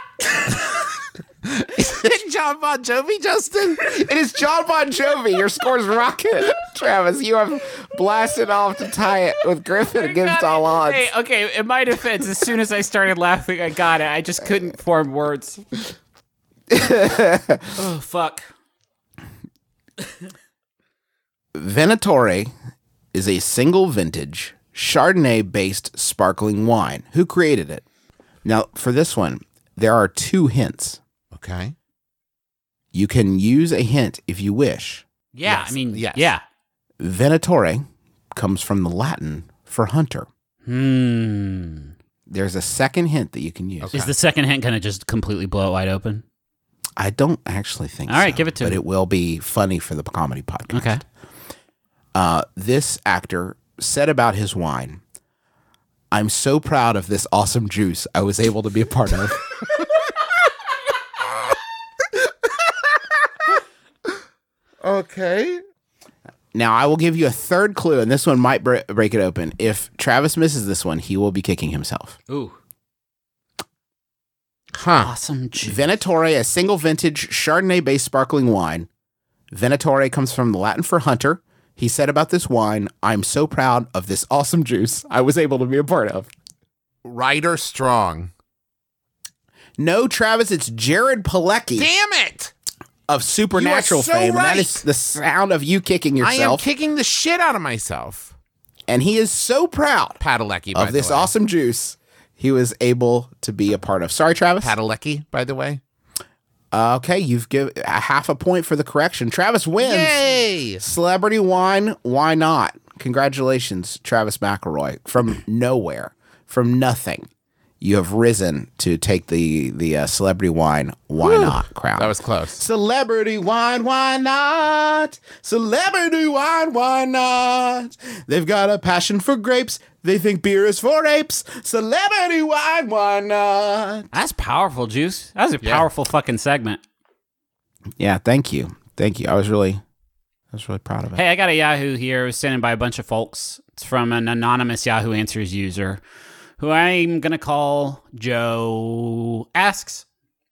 Is it John Bon Jovi, Justin? It is John Bon Jovi. Your score's rocket. Travis, you have blasted off to tie it with Griffin against all odds. Hey, okay, in my defense, as soon as I started laughing, I got it. I just couldn't form words. Oh, fuck. Venatore is a single vintage Chardonnay-based sparkling wine. Who created it? Now, for this one, there are 2 hints. Okay. You can use a hint if you wish. Yeah, Yes, I mean, yes. yeah. Venatore comes from the Latin for hunter. There's a second hint that you can use. Is the second hint going to just completely blow it wide open? I don't actually think so. All right, give it to but me. it will be funny for the comedy podcast. Okay. This actor said about his wine, "I'm so proud of this awesome juice I was able to be a part of." Okay. Now, I will give you a third clue, and this one might break it open. If Travis misses this one, he will be kicking himself. Ooh. Huh. Awesome juice. Venatore, a single vintage Chardonnay-based sparkling wine. Venatore comes from the Latin for hunter. He said about this wine, "I'm so proud of this awesome juice I was able to be a part of." Ryder Strong. No, Travis, it's Jared Padalecki Damn it! of Supernatural so fame. And right. that is the sound of you kicking I am yourself. kicking the shit out of myself. And he is so proud Padalecki, by of the this way. awesome juice he was able to be a part of. Sorry, Travis. Padalecki, by the way. Okay, you've given a half a point for the correction. Travis wins. Yay! Celebrity wine, why not? Congratulations, Travis McElroy. From nowhere, from nothing, you have risen to take the celebrity wine, why not crown. That was close. Celebrity wine, why not? Celebrity wine, why not? They've got a passion for grapes. They think beer is for apes. Celebrity wine, why not? That's powerful, Juice. That was a powerful fucking segment. Yeah, thank you. Thank you. I was really proud of it. Hey, I got a Yahoo here. It was sent in by a bunch of folks. It's from an anonymous Yahoo Answers user who I'm going to call Joe Asks.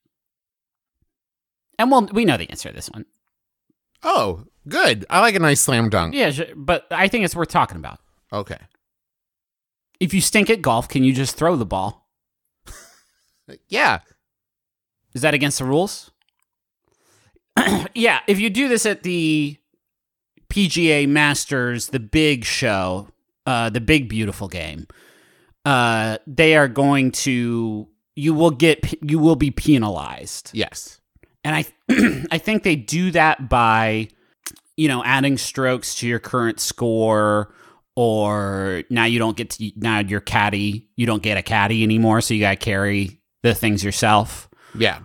And we know the answer to this one. Oh, good. I like a nice slam dunk. Yeah, but I think it's worth talking about. Okay. If you stink at golf, can you just throw the ball? Yeah. Is that against the rules? Yeah, if you do this at the PGA Masters, the big show, the big beautiful game, they are going to you will be penalized. Yes. And I think they do that by adding strokes to your current score, or now you don't get to your caddy, you don't get a caddy anymore, so you got to carry the things yourself. Yeah.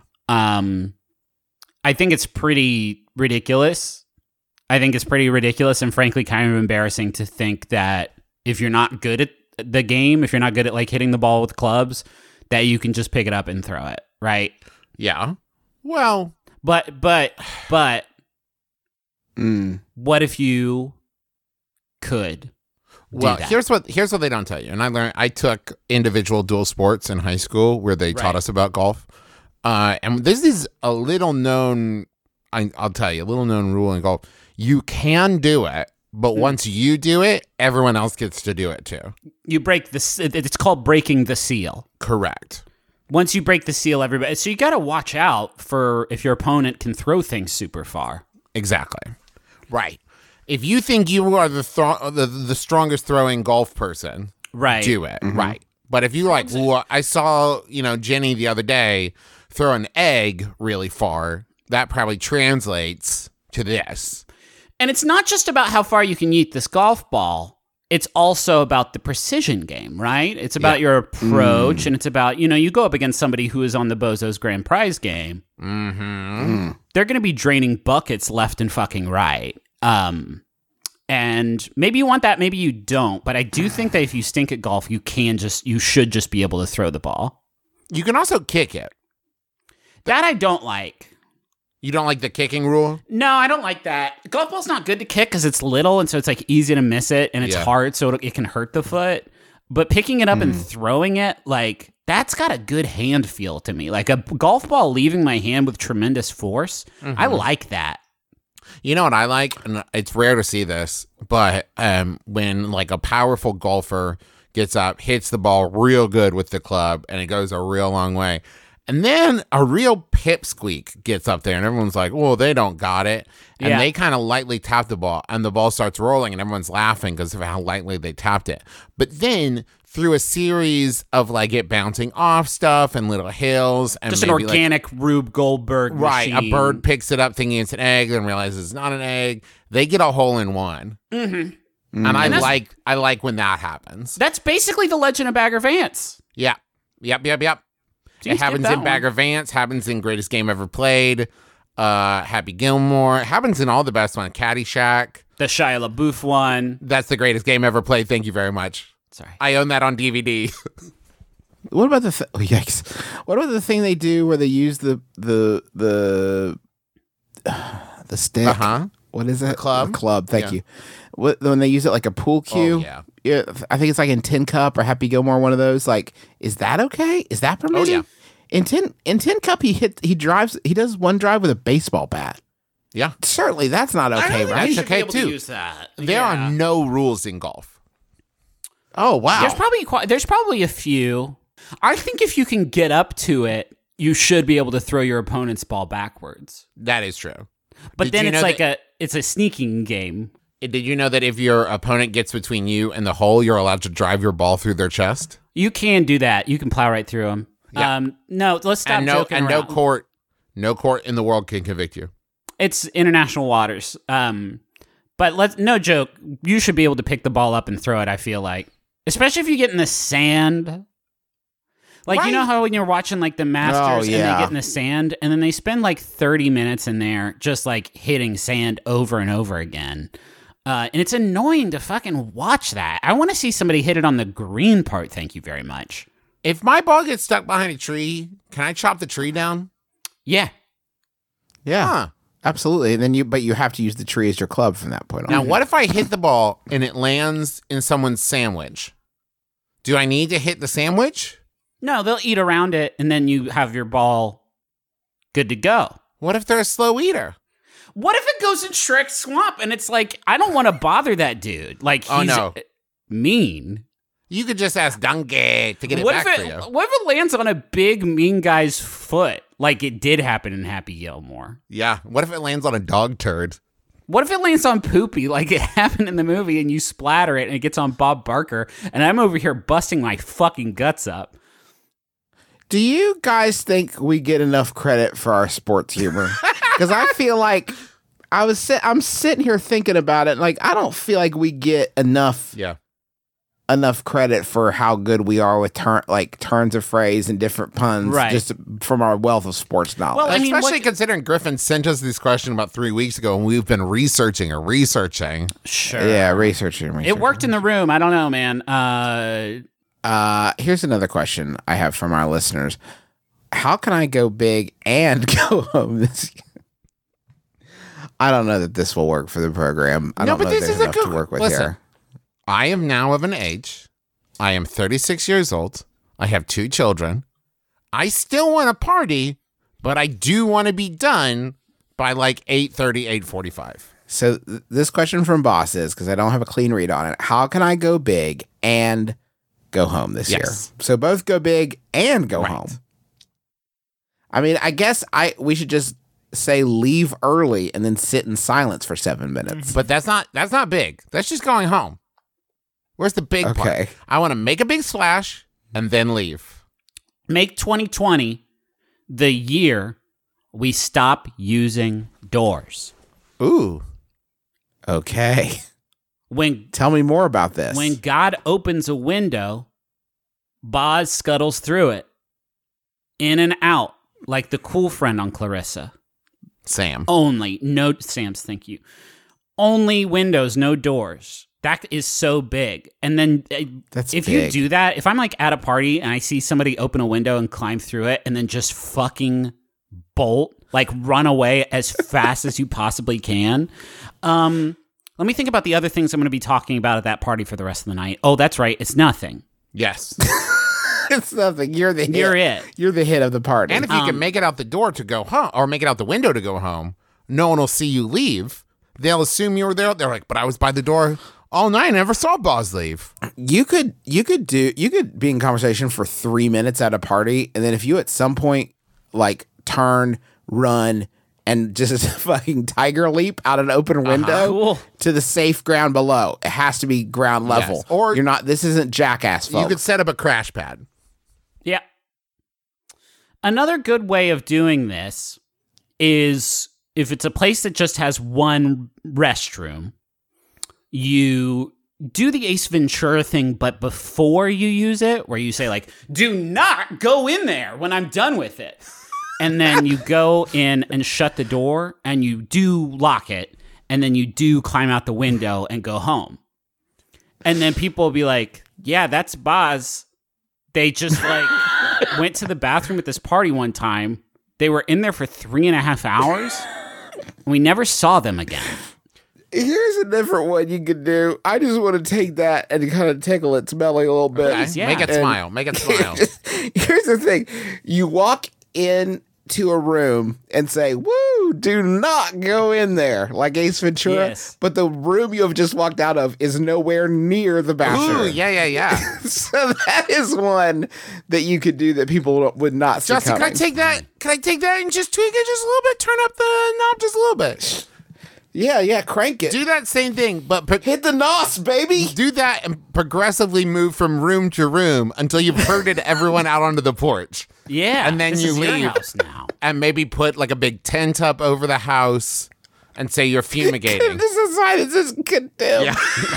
I think it's pretty ridiculous. And frankly kind of embarrassing to think that if you're not good at the game, if you're not good at like hitting the ball with clubs, that you can just pick it up and throw it, right? Yeah. Well, but what if you could do that? here's what they don't tell you. And I took individual dual sports in high school where they taught us about golf. And this is a little known, I'll tell you, a little known rule in golf. You can do it, but once you do it, everyone else gets to do it too. You break it's called breaking the seal. Correct. Once you break the seal, everybody. So you got to watch out for if your opponent can throw things super far. Exactly. Right. If you think you are the strongest throwing golf person, Right. do it. Mm-hmm. Right. But if you well, I saw, Jenny the other day throw an egg really far, that probably translates to this. And it's not just about how far you can yeet this golf ball. It's also about the precision game, right? It's about your approach, and it's about, you go up against somebody who is on the Bozos Grand Prize game. Mm-hmm. They're going to be draining buckets left and fucking right. And maybe you want that, maybe you don't. But I do think that if you stink at golf, you should just be able to throw the ball. You can also kick it. That I don't like. You don't like the kicking rule? No, I don't like that. Golf ball's not good to kick because it's little, and so it's like easy to miss it, and it's hard, so it can hurt the foot. But picking it up and throwing it, like, that's got a good hand feel to me. Like a golf ball leaving my hand with tremendous force. I like that. You know what I like? And it's rare to see this, but when like a powerful golfer gets up, hits the ball real good with the club, and it goes a real long way. And then a real pipsqueak gets up there, and everyone's like, well, they don't got it. And they kind of lightly tap the ball, and the ball starts rolling, and everyone's laughing because of how lightly they tapped it. But then, through a series of like it bouncing off stuff and little hills, and just an organic Rube Goldberg machine. A bird picks it up thinking it's an egg, then realizes it's not an egg. They get a hole in one. Mm-hmm. And I like when that happens. That's basically the Legend of Bagger Vance. Yeah. Yep. Jeez, it happens in Bagger Vance, happens in Greatest Game Ever Played, Happy Gilmore, it happens in all the best ones, Caddyshack. The Shia LaBeouf one. That's the Greatest Game Ever Played, thank you very much. Sorry. I own that on DVD. What about the yikes? What about the thing they do where they use the stick what is it? club? A club. Thank Yeah. you. When they use it like a pool cue. yeah. I think it's like in Tin Cup or Happy Gilmore, one of those. Like, is that okay? Is that permitted? yeah. In Tin Cup, he does one drive with a baseball bat. Yeah. Certainly, that's not okay, I right? should okay, be able too. to use that. There are no rules in golf. Oh wow. There's probably a few. I think if you can get up to it, you should be able to throw your opponent's ball backwards. That is true. But Did then you it's know like it's a sneaking game. Did you know that if your opponent gets between you and the hole, you're allowed to drive your ball through their chest? You can do that. You can plow right through them. Yeah. No, let's stop joking around. no court in the world can convict you. It's international waters. But no joke. You should be able to pick the ball up and throw it. I feel like, especially if you get in the sand. Like, you know how when you're watching like the Masters and they get in the sand and then they spend like 30 minutes in there just like hitting sand over and over again. And it's annoying to fucking watch that. I want to see somebody hit it on the green part. Thank you very much. If my ball gets stuck behind a tree, can I chop the tree down? Yeah. Yeah. Huh. Absolutely. And then you have to use the tree as your club from that point on. Now, what if I hit the ball and it lands in someone's sandwich? Do I need to hit the sandwich? No, they'll eat around it and then you have your ball good to go. What if they're a slow eater? What if it goes in Shrek's swamp and it's like, I don't want to bother that dude. Like, he's mean. You could just ask Donkey to get it What back if for you. What if it lands on a big mean guy's foot, like it did happen in Happy Gilmore? Yeah. What if it lands on a dog turd? What if it lands on Poopy, like it happened in the movie, and you splatter it and it gets on Bob Barker, and I'm over here busting my fucking guts up? Do you guys think we get enough credit for our sports humor? Because I feel like I'm sitting here thinking about it. Like, I don't feel like we get enough credit for how good we are with turns of phrase and different puns, just from our wealth of sports knowledge. Well, I mean, especially considering Griffin sent us this question about 3 weeks ago, and we've been researching. Sure. Yeah, researching. It worked in the room. I don't know, man. Here's another question I have from our listeners. How can I go big and go home this year? I don't know that this will work for the program. I don't know if there's enough to work with here. I am now of an age. I am 36 years old. I have 2 children. I still want to party, but I do want to be done by like 8:30, 8:45. So this question from Boss is, because I don't have a clean read on it, how can I go big and go home this year? So both go big and go home. I mean, I guess we should just say leave early and then sit in silence for 7 minutes. But that's not big. That's just going home. Where's the big part? I want to make a big splash and then leave. Make 2020 the year we stop using doors. Ooh. Okay. Tell me more about this. When God opens a window, Boz scuttles through it, in and out, like the cool friend on Clarissa. Sam. Sam's, thank you. Only windows, no doors. That is so big. And then you do that, if I'm like at a party and I see somebody open a window and climb through it and then just fucking bolt, like run away as fast as you possibly can. Let me think about the other things I'm going to be talking about at that party for the rest of the night. Oh, that's right. It's nothing. Yes. It's nothing. You're the hit. You're it. You're the hit of the party. And if you can make it out the door to go home, or make it out the window to go home, no one will see you leave. They'll assume you were there. They're like, but I was by the door all night. I never saw Boz leave. You could be in conversation for 3 minutes at a party, and then if you at some point like turn, run, and just fucking tiger leap out an open window to the safe ground below, it has to be ground level. Yes. Or you're not. This isn't Jackass, folks. You could set up a crash pad. Yeah. Another good way of doing this is if it's a place that just has one restroom, you do the Ace Ventura thing, but before you use it, where you say like, do not go in there when I'm done with it. And then you go in and shut the door and you do lock it. And then you do climb out the window and go home. And then people will be like, yeah, that's Boz. They just like went to the bathroom at this party one time. They were in there for 3.5 hours. And we never saw them again. Here's a different one you could do. I just want to take that and kind of tickle its belly a little bit. Okay. Yeah. Make it And- smile. Make it smile. Here's the thing. You walk into a room and say, woo, do not go in there, like Ace Ventura. Yes. But the room you have just walked out of is nowhere near the bathroom. Ooh, yeah. So that is one that you could do that people would not see Justin, coming. can I take that and just tweak it just a little bit? Turn up the knob just a little bit. Yeah, crank it. Do that same thing, but Hit the nos, baby. do that and progressively move from room to room until you've herded everyone out onto the porch. Yeah. And then this you is your leave. house now. And maybe put like a big tent up over the house and say you're fumigating. This is sign. This is condemned.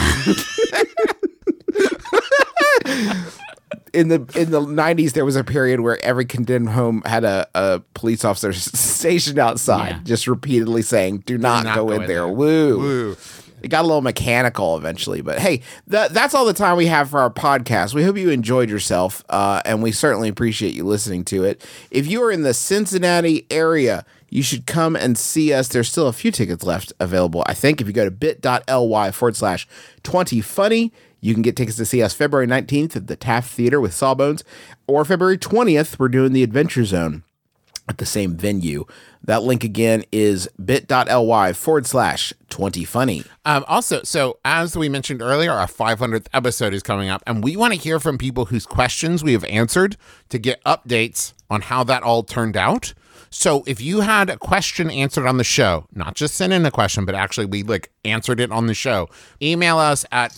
In the 90s, there was a period where every condemned home had a police officer stationed outside, Yeah. just repeatedly saying, "Do not go in there." Woo. It got a little mechanical eventually, but hey, that's all the time we have for our podcast. We hope you enjoyed yourself, and we certainly appreciate you listening to it. If you are in the Cincinnati area, you should come and see us. There's still a few tickets left available, I think. If you go to bit.ly/20funny, you can get tickets to see us February 19th at the Taft Theater with Sawbones, or February 20th, we're doing the Adventure Zone at the same venue. That link again is bit.ly/20funny. Also, so as we mentioned earlier, our 500th episode is coming up, and we want to hear from people whose questions we have answered to get updates on how that all turned out. So if you had a question answered on the show, not just send in a question, but actually we answered it on the show, email us at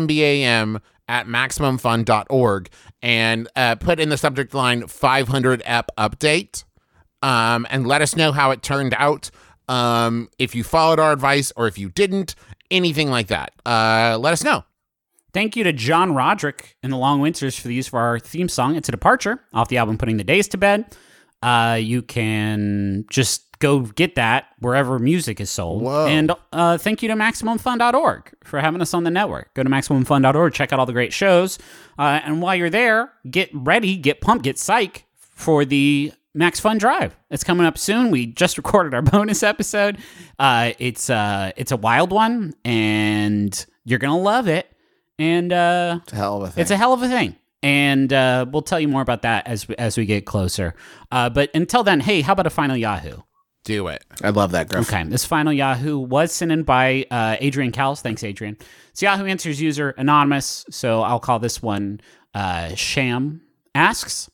mbmbam@maximumfun.org and put in the subject line 500 ep update. And let us know how it turned out. If you followed our advice or if you didn't, anything like that. Let us know. Thank you to John Roderick in the Long Winters for the use of our theme song. It's a departure off the album Putting the Days to Bed. You can just go get that wherever music is sold. Whoa. And thank you to MaximumFun.org for having us on the network. Go to MaximumFun.org, check out all the great shows. And while you're there, get ready, get pumped, get psych for the Max Fun Drive. It's coming up soon. We just recorded our bonus episode. It's a wild one, and you're going to love it. And It's a hell of a thing. it's a hell of a thing. And we'll tell you more about that as we get closer. But until then, hey, how about a final Yahoo? Do it. I love that, Griff. Okay, this final Yahoo was sent in by Adrian Callis. Thanks, Adrian. It's Yahoo Answers user anonymous, so I'll call this one Sham Asks,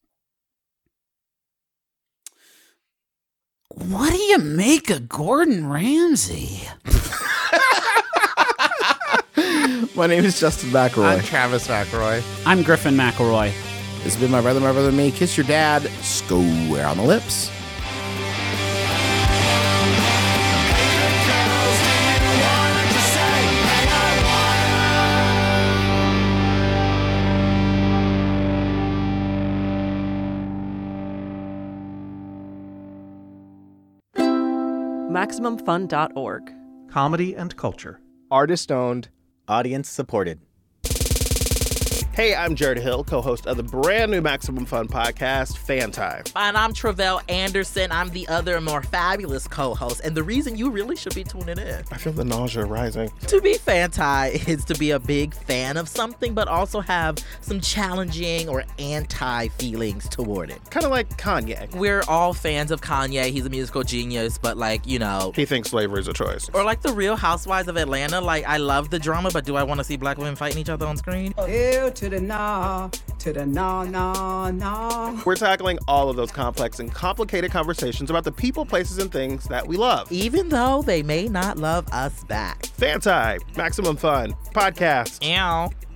what do you make of Gordon Ramsay? My name is Justin McElroy. I'm Travis McElroy. I'm Griffin McElroy. This has been My Brother and Me. Kiss your dad. Square on the lips. MaximumFun.org. Comedy and culture. Artist owned, audience supported. Hey, I'm Jared Hill, co-host of the brand new Maximum Fun podcast, Fan Time. And I'm Travell Anderson. I'm the other more fabulous co-host, and the reason you really should be tuning in. I feel the nausea rising. To be Fan-Tie is to be a big fan of something, but also have some challenging or anti-feelings toward it. Kind of like Kanye. We're all fans of Kanye. He's a musical genius, but He thinks slavery is a choice. Or like the Real Housewives of Atlanta. I love the drama, but do I want to see black women fighting each other on screen? Ew, to the nah, nah. We're tackling all of those complex and complicated conversations about the people, places, and things that we love. Even though they may not love us back. Fan Time, Maximum Fun, podcast. Ow.